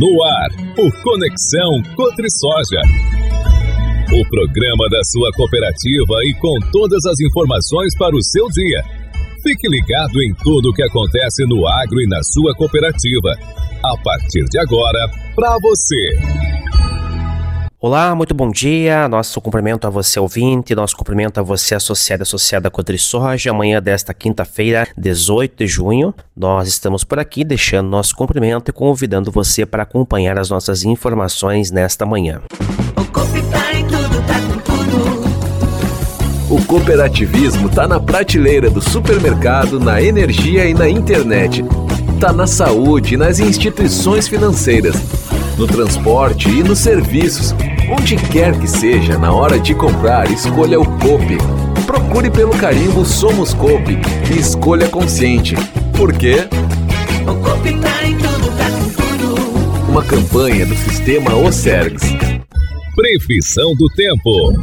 No ar, o Conexão Cotrisoja. O programa da sua cooperativa e com todas as informações para o seu dia. Fique ligado em tudo o que acontece no agro e na sua cooperativa. A partir de agora, para você. Olá, muito bom dia. Nosso cumprimento a você ouvinte, nosso cumprimento a você associada à Cotrisoja. Amanhã desta quinta-feira, 18 de junho, nós estamos por aqui deixando nosso cumprimento e convidando você para acompanhar as nossas informações nesta manhã. O Coop tá em tudo, tá com tudo. O cooperativismo tá na prateleira do supermercado, na energia e na internet. Tá na saúde e nas instituições financeiras, no transporte e nos serviços. Onde quer que seja, na hora de comprar, escolha o Coop. Procure pelo carimbo Somos Coop e escolha consciente. Por quê? O Coop tá em tudo, tá com tudo. Uma campanha do Sistema Ocergs. Previsão do tempo.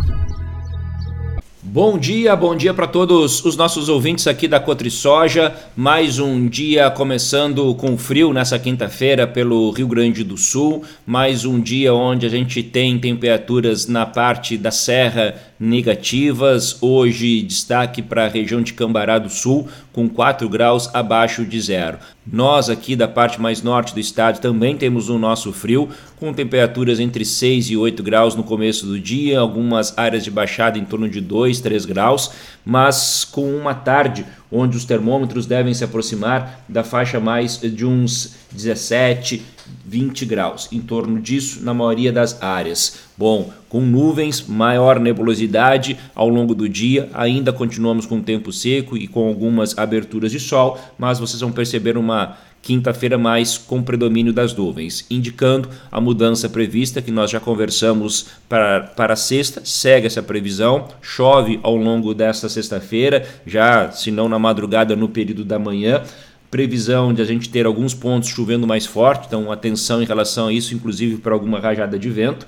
Bom dia para todos os nossos ouvintes aqui da Cotrisoja. Mais um dia começando com frio nessa quinta-feira pelo Rio Grande do Sul. Mais um dia onde a gente tem temperaturas na parte da serra negativas. Hoje destaque para a região de Cambará do Sul com 4 graus abaixo de zero. Nós aqui da parte mais norte do estado também temos o nosso frio, com temperaturas entre 6 e 8 graus no começo do dia, algumas áreas de baixada em torno de 2, 3 graus, mas com uma tarde onde os termômetros devem se aproximar da faixa mais de uns 17, 20 graus, em torno disso na maioria das áreas. Bom, com nuvens, maior nebulosidade ao longo do dia, ainda continuamos com tempo seco e com algumas aberturas de sol, mas vocês vão perceber uma quinta-feira mais com predomínio das nuvens, indicando a mudança prevista que nós já conversamos para sexta. Segue essa previsão, chove ao longo desta sexta-feira, já se não na madrugada, no período da manhã. Previsão de a gente ter alguns pontos chovendo mais forte, então atenção em relação a isso, inclusive para alguma rajada de vento.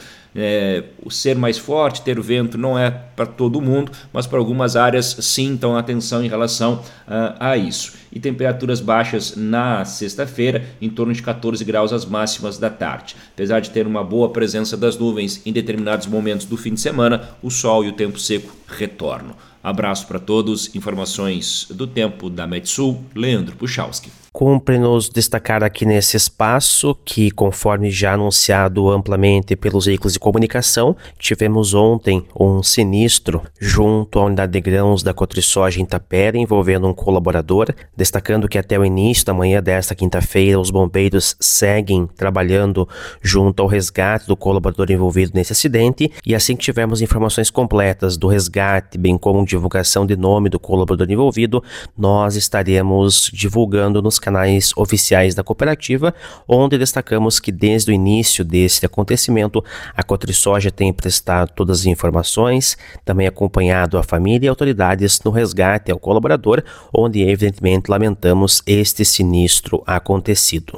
O ser mais forte, ter vento não é para todo mundo, mas para algumas áreas sim, então atenção em relação a isso. E temperaturas baixas na sexta-feira, em torno de 14 graus as máximas da tarde. Apesar de ter uma boa presença das nuvens em determinados momentos do fim de semana, o sol e o tempo seco retornam. Abraço para todos, informações do tempo da Metsul, Leandro Puchalski. Cumpre-nos destacar aqui nesse espaço que, conforme já anunciado amplamente pelos veículos de comunicação, tivemos ontem um sinistro junto à unidade de grãos da Cotrisoja em Tapera, envolvendo um colaborador, destacando que até o início da manhã desta quinta-feira os bombeiros seguem trabalhando junto ao resgate do colaborador envolvido nesse acidente, e assim que tivermos informações completas do resgate, bem como divulgação de nome do colaborador envolvido, nós estaremos divulgando nos canais oficiais da cooperativa, onde destacamos que desde o início desse acontecimento, a Cotrisoja tem prestado todas as informações, também acompanhado a família e autoridades no resgate ao colaborador, onde evidentemente lamentamos este sinistro acontecido.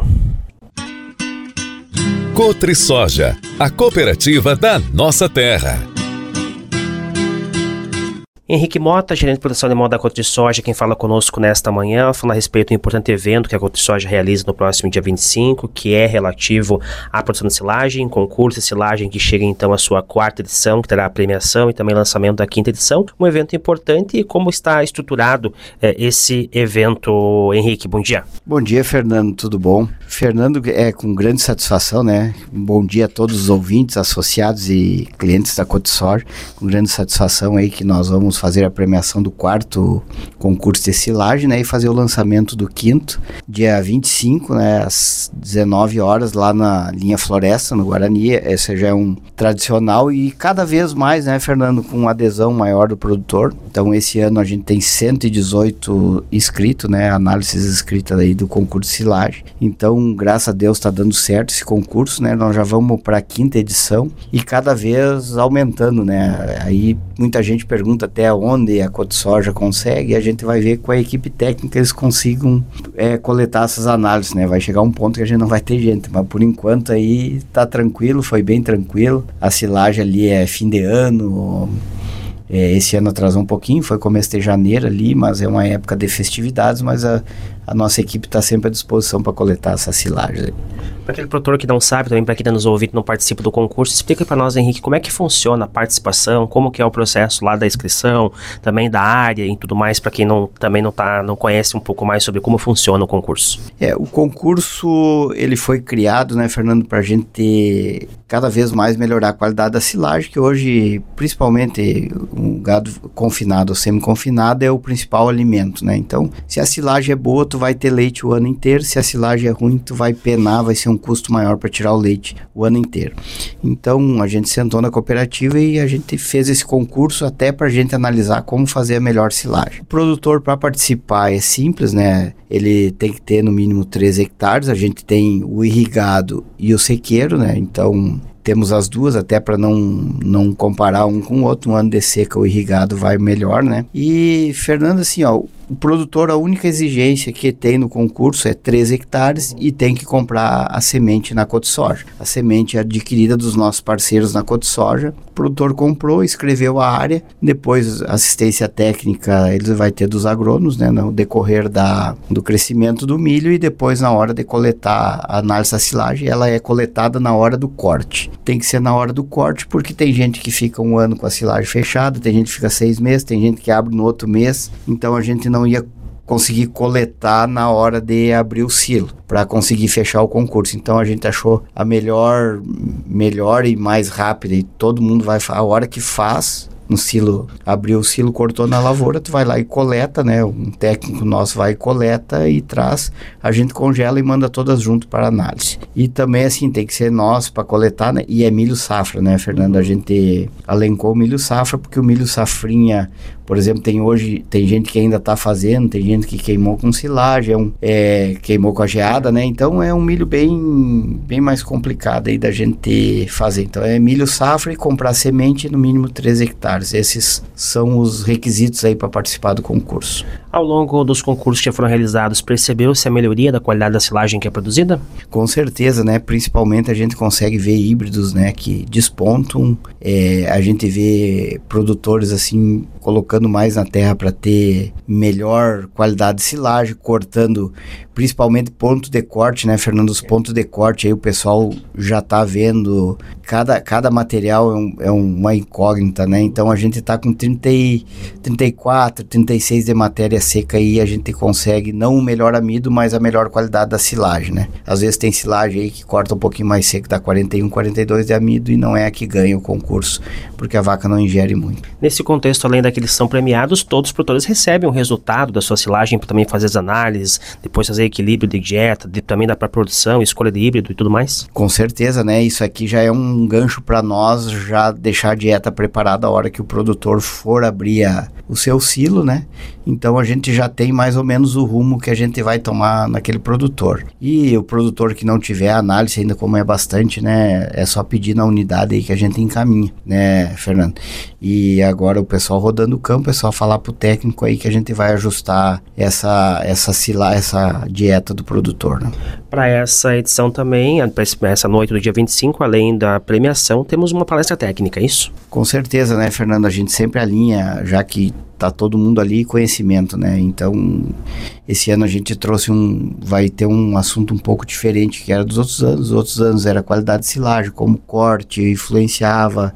Cotrisoja, a cooperativa da nossa terra. Henrique Mota, gerente de produção animal da Cotrisoja, quem fala conosco nesta manhã, fala a respeito do importante evento que a Cotrisoja realiza no próximo dia 25, que é relativo à produção de silagem, concurso de silagem que chega então à sua 4ª edição, que terá a premiação e também lançamento da 5ª edição, um evento importante. E como está estruturado esse evento, Henrique? Bom dia. Bom dia, Fernando, tudo bom? Fernando, com grande satisfação, né? Um bom dia a todos os ouvintes, associados e clientes da Cotrisoja, com grande satisfação aí que nós vamos fazer a premiação do 4º concurso de silagem, né, e fazer o lançamento do 5º, dia 25, né, às 19 horas, lá na linha Floresta, no Guarani. Esse já é um tradicional e cada vez mais, né, Fernando, com adesão maior do produtor. Então, esse ano a gente tem 118 inscritos, né, análises escritas aí do concurso de silagem. Então, graças a Deus, está dando certo esse concurso, né, nós já vamos para a 5ª edição e cada vez aumentando, né. Aí muita gente pergunta até onde a Cotrisoja consegue, e a gente vai ver com a equipe técnica eles consigam coletar essas análises, né? Vai chegar um ponto que a gente não vai ter gente, mas por enquanto aí tá tranquilo, foi bem tranquilo. A silagem ali é fim de ano, esse ano atrasou um pouquinho, foi começo de janeiro ali, mas é uma época de festividades, mas a a nossa equipe está sempre à disposição para coletar essas silagens. Para aquele produtor que não sabe, também para quem está nos ouvindo e não participa do concurso, explica para nós, Henrique, como é que funciona a participação, como que é o processo lá da inscrição, também da área e tudo mais, para quem não conhece um pouco mais sobre como funciona o concurso. O concurso, ele foi criado, né, Fernando, para a gente cada vez mais melhorar a qualidade da silagem, que hoje, principalmente, o gado confinado ou semi-confinado é o principal alimento, né? Então, se a silagem é boa, tu vai ter leite o ano inteiro, se a silagem é ruim, tu vai penar, vai ser um custo maior para tirar o leite o ano inteiro. Então, a gente sentou na cooperativa e a gente fez esse concurso até para a gente analisar como fazer a melhor silagem. O produtor, para participar, é simples, né? Ele tem que ter no mínimo 3 hectares, a gente tem o irrigado e o sequeiro, né? Então, temos as duas, até para não comparar um com o outro. Um ano de seca, o irrigado vai melhor, né? E, Fernando, assim, ó, o produtor, a única exigência que tem no concurso é 3 hectares e tem que comprar a semente na Codesoja. A semente é adquirida dos nossos parceiros na Codesoja. O produtor comprou, escreveu a área, depois assistência técnica ele vai ter dos agrônomos, né, no decorrer do crescimento do milho, e depois na hora de coletar a análise da silagem, ela é coletada na hora do corte. Tem que ser na hora do corte, porque tem gente que fica um ano com a silagem fechada, tem gente que fica 6 meses, tem gente que abre no outro mês, então a gente não ia conseguir coletar na hora de abrir o silo, para conseguir fechar o concurso. Então a gente achou a melhor e mais rápida, e todo mundo vai falar, a hora que faz no silo, abriu o silo, cortou na lavoura, tu vai lá e coleta, né? Um técnico nosso vai e coleta e traz, a gente congela e manda todas junto para análise. E também, assim, tem que ser nosso para coletar, né? E é milho safra, né, Fernando? A gente alencou o milho safra, porque o milho safrinha, por exemplo, tem gente que ainda está fazendo, tem gente que queimou com silagem, queimou com a geada, né? Então é um milho bem mais complicado aí da gente fazer. Então é milho safra e comprar semente no mínimo 3 hectares. Esses são os requisitos aí para participar do concurso. Ao longo dos concursos que foram realizados, percebeu-se a melhoria da qualidade da silagem que é produzida? Com certeza, né? Principalmente a gente consegue ver híbridos, né, que despontam. A gente vê produtores assim colocando mais na terra para ter melhor qualidade de silagem, cortando principalmente ponto de corte, né, Fernando? Os pontos de corte aí o pessoal já tá vendo, cada material é uma incógnita, né? Então a gente tá com 34, 36 de matéria seca aí, a gente consegue não o melhor amido, mas a melhor qualidade da silagem, né? Às vezes tem silagem aí que corta um pouquinho mais seco, dá 41, 42 de amido, e não é a que ganha o concurso, porque a vaca não ingere muito. Nesse contexto, além daqueles que são premiados, todos os produtores recebem o resultado da sua silagem para também fazer as análises, depois fazer equilíbrio de dieta, também dá para produção, escolha de híbrido e tudo mais? Com certeza, né? Isso aqui já é um gancho para nós já deixar a dieta preparada a hora que o produtor for abrir o seu silo, né? Então a gente já tem mais ou menos o rumo que a gente vai tomar naquele produtor. E o produtor que não tiver análise ainda, como é bastante, né? É só pedir na unidade aí que a gente encaminha, né, Fernando? E agora o pessoal rodando o campo, é só falar pro técnico aí que a gente vai ajustar essa dieta do produtor, né? Para essa edição também, essa noite do dia 25, além da premiação, temos uma palestra técnica, é isso? Com certeza, né, Fernando? A gente sempre alinha, já que tá todo mundo ali, conhecimento, né? Então, esse ano a gente trouxe vai ter um assunto um pouco diferente que era dos outros anos. Os outros anos era qualidade de silagem, como corte influenciava,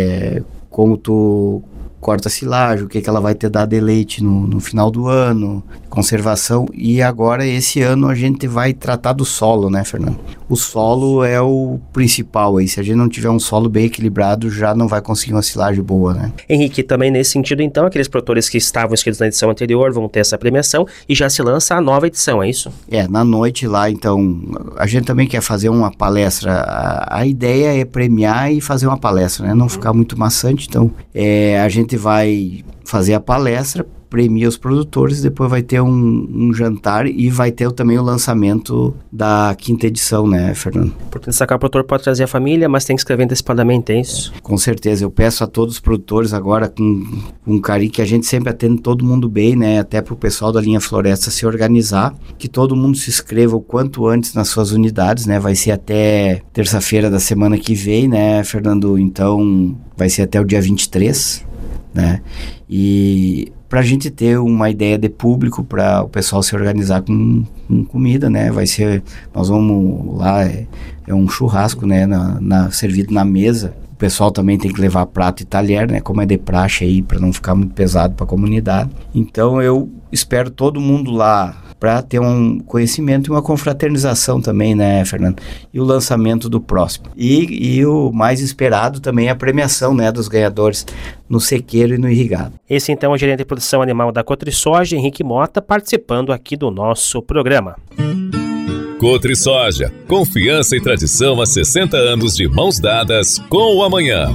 como tu corta a silagem, o que ela vai ter dado de leite no final do ano, conservação. E agora, esse ano, a gente vai tratar do solo, né, Fernando? O solo é o principal aí. Se a gente não tiver um solo bem equilibrado, já não vai conseguir uma silagem boa, né? Henrique, também nesse sentido, então, aqueles produtores que estavam inscritos na edição anterior vão ter essa premiação e já se lança a nova edição, é isso? Na noite lá, então, a gente também quer fazer uma palestra. A ideia é premiar e fazer uma palestra, né? Não ficar muito maçante. Então, a gente vai fazer a palestra, premia os produtores, depois vai ter um jantar e vai ter também o lançamento da 5ª edição, né, Fernando? Portanto, destacar, o produtor pode trazer a família, mas tem que escrever antecipadamente, é isso? Com certeza, eu peço a todos os produtores agora, com carinho, que a gente sempre atende todo mundo bem, né, até pro pessoal da linha Floresta se organizar, que todo mundo se inscreva o quanto antes nas suas unidades, né, vai ser até terça-feira da semana que vem, né, Fernando? Então, vai ser até o dia 23, né? E para a gente ter uma ideia de público, para o pessoal se organizar com comida, né? Nós vamos lá, é um churrasco, né? Servido na mesa. O pessoal também tem que levar prato e talher, né? Como é de praxe aí, para não ficar muito pesado para a comunidade. Então eu espero todo mundo lá para ter um conhecimento e uma confraternização também, né, Fernando? E o lançamento do próximo. E o mais esperado também é a premiação, né, dos ganhadores no sequeiro e no irrigado. Esse então é o gerente de produção animal da Cotrisoja, Henrique Mota, participando aqui do nosso programa. Cotrisoja, confiança e tradição há 60 anos de mãos dadas com o amanhã.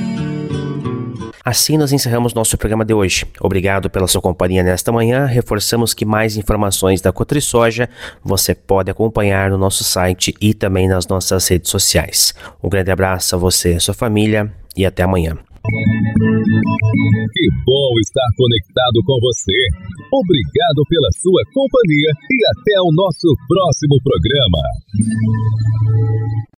Assim nós encerramos nosso programa de hoje. Obrigado pela sua companhia nesta manhã. Reforçamos que mais informações da Cotrisoja você pode acompanhar no nosso site e também nas nossas redes sociais. Um grande abraço a você e a sua família e até amanhã. Que bom estar conectado com você. Obrigado pela sua companhia e até o nosso próximo programa.